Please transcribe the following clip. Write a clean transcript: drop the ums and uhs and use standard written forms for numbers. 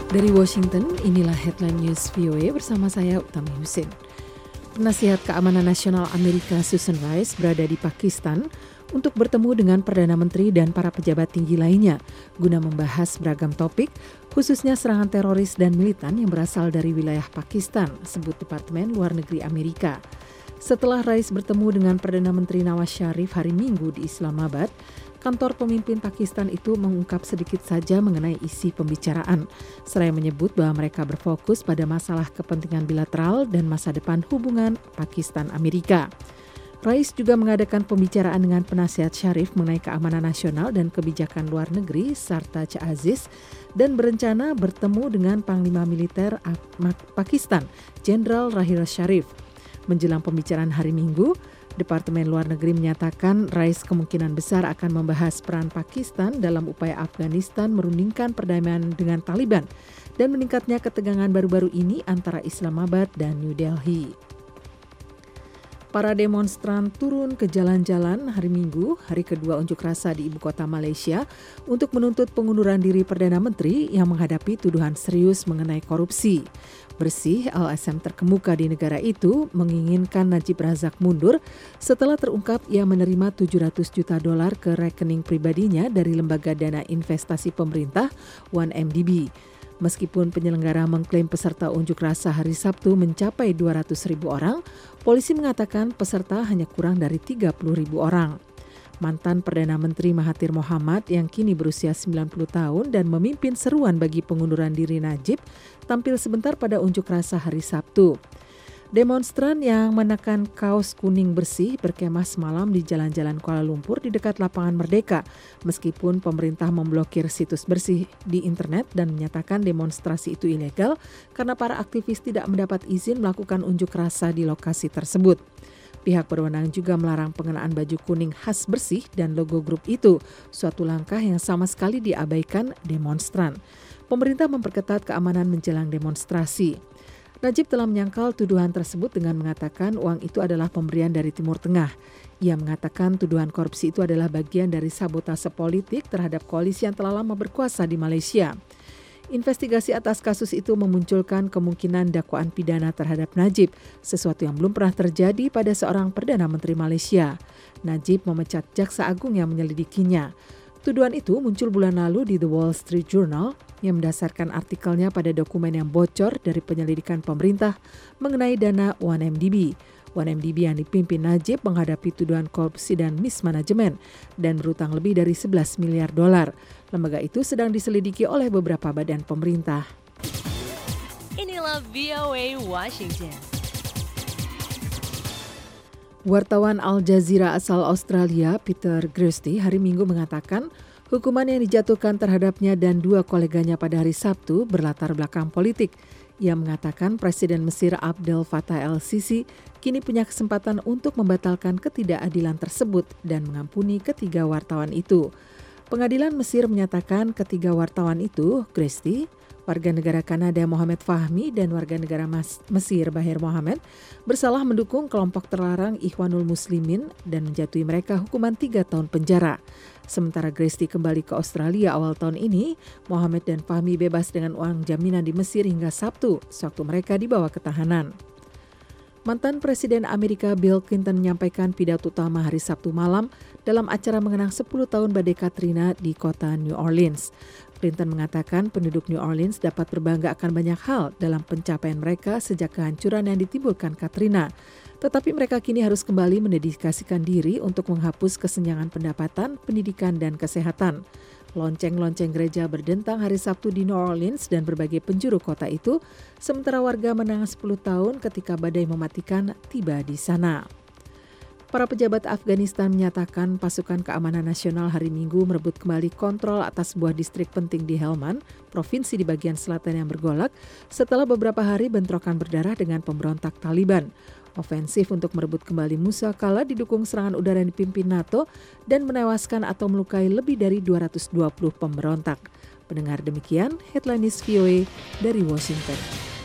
Dari Washington, inilah Headline News VOA bersama saya Utami Husin. Penasihat Keamanan Nasional Amerika Susan Rice berada di Pakistan untuk bertemu dengan Perdana Menteri dan para pejabat tinggi lainnya guna membahas beragam topik, khususnya serangan teroris dan militan yang berasal dari wilayah Pakistan, sebut Departemen Luar Negeri Amerika. Setelah Rice bertemu dengan Perdana Menteri Nawaz Sharif hari Minggu di Islamabad, kantor pemimpin Pakistan itu mengungkap sedikit saja mengenai isi pembicaraan, seraya menyebut bahwa mereka berfokus pada masalah kepentingan bilateral dan masa depan hubungan Pakistan-Amerika. Rice juga mengadakan pembicaraan dengan penasihat Sharif mengenai keamanan nasional dan kebijakan luar negeri Sartaj Aziz dan berencana bertemu dengan Panglima Militer Pakistan, Jenderal Rahil Sharif. Menjelang pembicaraan hari Minggu, Departemen Luar Negeri menyatakan Rice kemungkinan besar akan membahas peran Pakistan dalam upaya Afghanistan merundingkan perdamaian dengan Taliban dan meningkatnya ketegangan baru-baru ini antara Islamabad dan New Delhi. Para demonstran turun ke jalan-jalan hari Minggu, hari kedua unjuk rasa di ibu kota Malaysia, untuk menuntut pengunduran diri Perdana Menteri yang menghadapi tuduhan serius mengenai korupsi. Bersih, LSM terkemuka di negara itu, menginginkan Najib Razak mundur setelah terungkap ia menerima $700 juta ke rekening pribadinya dari lembaga dana investasi pemerintah 1MDB. Meskipun penyelenggara mengklaim peserta unjuk rasa hari Sabtu mencapai 200.000 orang, polisi mengatakan peserta hanya kurang dari 30.000 orang. Mantan Perdana Menteri Mahathir Mohamad yang kini berusia 90 tahun dan memimpin seruan bagi pengunduran diri Najib tampil sebentar pada unjuk rasa hari Sabtu. Demonstran yang menekan kaos kuning bersih berkemah semalam di jalan-jalan Kuala Lumpur di dekat Lapangan Merdeka, meskipun pemerintah memblokir situs bersih di internet dan menyatakan demonstrasi itu ilegal karena para aktivis tidak mendapat izin melakukan unjuk rasa di lokasi tersebut. Pihak berwenang juga melarang pengenaan baju kuning khas bersih dan logo grup itu, suatu langkah yang sama sekali diabaikan demonstran. Pemerintah memperketat keamanan menjelang demonstrasi. Najib telah menyangkal tuduhan tersebut dengan mengatakan uang itu adalah pemberian dari Timur Tengah. Ia mengatakan tuduhan korupsi itu adalah bagian dari sabotase politik terhadap koalisi yang telah lama berkuasa di Malaysia. Investigasi atas kasus itu memunculkan kemungkinan dakwaan pidana terhadap Najib, sesuatu yang belum pernah terjadi pada seorang Perdana Menteri Malaysia. Najib memecat Jaksa Agung yang menyelidikinya. Tuduhan itu muncul bulan lalu di The Wall Street Journal yang mendasarkan artikelnya pada dokumen yang bocor dari penyelidikan pemerintah mengenai dana 1MDB. 1MDB yang dipimpin Najib menghadapi tuduhan korupsi dan mismanajemen dan berutang lebih dari $11 miliar. Lembaga itu sedang diselidiki oleh beberapa badan pemerintah. Inilah VOA Washington. Wartawan Al Jazeera asal Australia, Peter Gresti, hari Minggu mengatakan hukuman yang dijatuhkan terhadapnya dan dua koleganya pada hari Sabtu berlatar belakang politik. Ia mengatakan Presiden Mesir Abdel Fattah el-Sisi kini punya kesempatan untuk membatalkan ketidakadilan tersebut dan mengampuni ketiga wartawan itu. Pengadilan Mesir menyatakan ketiga wartawan itu, Gresti, warga negara Kanada Mohamed Fahmi dan warga negara Mesir Bahir Mohamed, bersalah mendukung kelompok terlarang Ikhwanul Muslimin dan menjatuhi mereka hukuman 3 tahun penjara. Sementara Gresti kembali ke Australia awal tahun ini, Mohamed dan Fahmi bebas dengan uang jaminan di Mesir hingga Sabtu, sewaktu mereka dibawa ke tahanan. Mantan Presiden Amerika Bill Clinton menyampaikan pidato utama hari Sabtu malam dalam acara mengenang 10 tahun badai Katrina di kota New Orleans. Clinton mengatakan penduduk New Orleans dapat berbangga akan banyak hal dalam pencapaian mereka sejak kehancuran yang ditimbulkan Katrina. Tetapi mereka kini harus kembali mendedikasikan diri untuk menghapus kesenjangan pendapatan, pendidikan, dan kesehatan. Lonceng-lonceng gereja berdentang hari Sabtu di New Orleans dan berbagai penjuru kota itu, sementara warga menang 10 tahun ketika badai mematikan tiba di sana. Para pejabat Afghanistan menyatakan pasukan keamanan nasional hari Minggu merebut kembali kontrol atas sebuah distrik penting di Helmand, provinsi di bagian selatan yang bergolak, setelah beberapa hari bentrokan berdarah dengan pemberontak Taliban. Ofensif untuk merebut kembali Musa kala didukung serangan udara yang dipimpin NATO dan menewaskan atau melukai lebih dari 220 pemberontak. Pendengar demikian, Headline News VOA dari Washington.